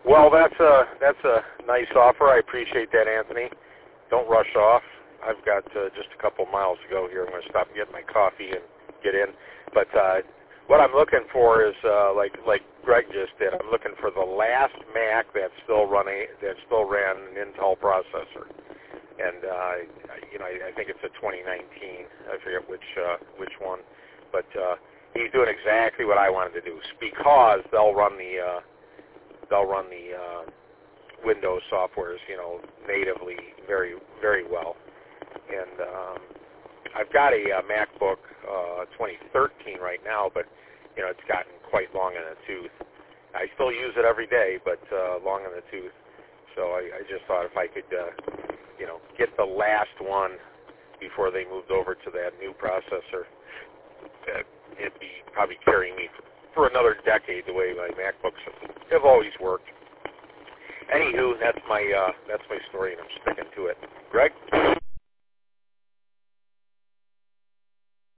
Well, that's a nice offer. I appreciate that, Anthony. Don't rush off. I've got just a couple miles to go here. I'm going to stop and get my coffee and get in. But what I'm looking for is like Greg just did. I'm looking for the last Mac that still ran an Intel processor, and I think it's a 2019. I forget which one, but he's doing exactly what I wanted to do because they'll run the Windows softwares, natively very, very well. And I've got a MacBook 2013 right now, but it's gotten quite long in the tooth. I still use it every day, but long in the tooth. So I just thought if I could, get the last one before they moved over to that new processor, it'd be probably carrying me for another decade the way my MacBooks have always worked. Anywho, that's my story, and I'm sticking to it. Greg?